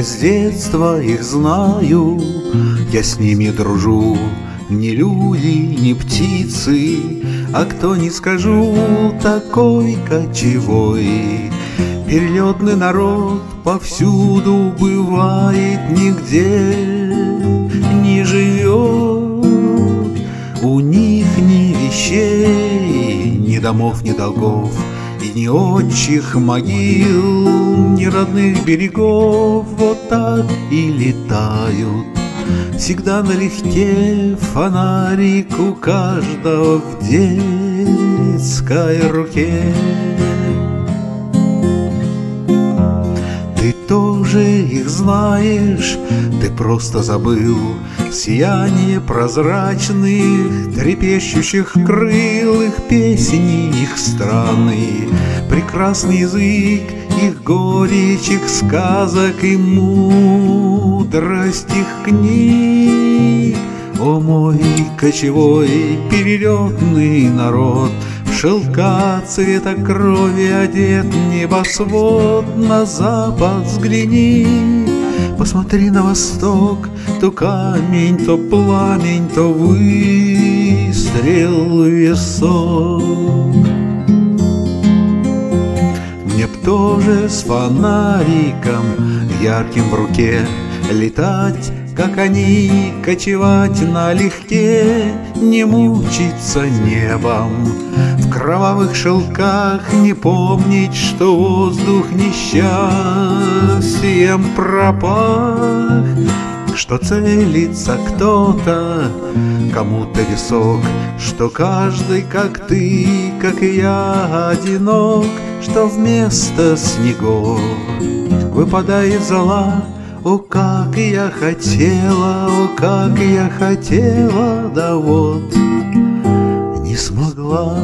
с детства их знаю, я с ними дружу. Ни люди, ни птицы, а кто не скажу, такой кочевой. Перелетный народ повсюду бывает, нигде не живет. У них ни вещей, ни домов, ни долгов, и ни отчих могил, ни родных берегов. Вот так и летают всегда налегке, фонарик у каждого в детской руке. Ты тоже их знаешь, ты просто забыл сияние прозрачных, трепещущих крыл, их песни, их страны, прекрасный язык, их горечь, их сказок и мудрость их книг. О мой кочевой перелетный народ, в шелка цвета крови одет небосвод. На запад взгляни, посмотри на восток, то камень, то пламень, то выстрел в висок. Мне б тоже с фонариком ярким в руке летать, как они, кочевать налегке, не мучиться небом, в кровавых шелках не помнить, что воздух несчастьем пропах, что целится кто-то, кому-то висок, что каждый, как ты, как и я, одинок, что вместо снегов выпадает зола. О, как я хотела, о, как я хотела, да вот не смогла.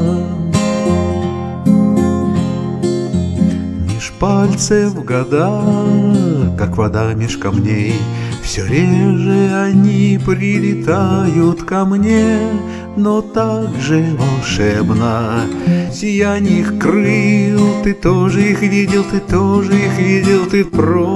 Меж пальцев года, как вода меж камней, все реже они прилетают ко мне, но так же волшебно сияние их крыл. Ты тоже их видел, ты тоже их видел, ты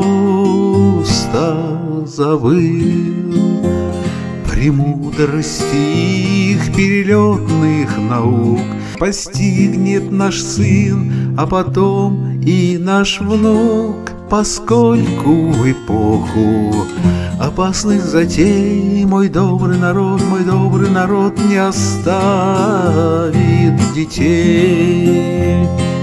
просто забыл премудрости их перелетных наук. Постигнет наш сын, а потом и наш внук, поскольку в эпоху опасных затей мой добрый народ не оставит детей.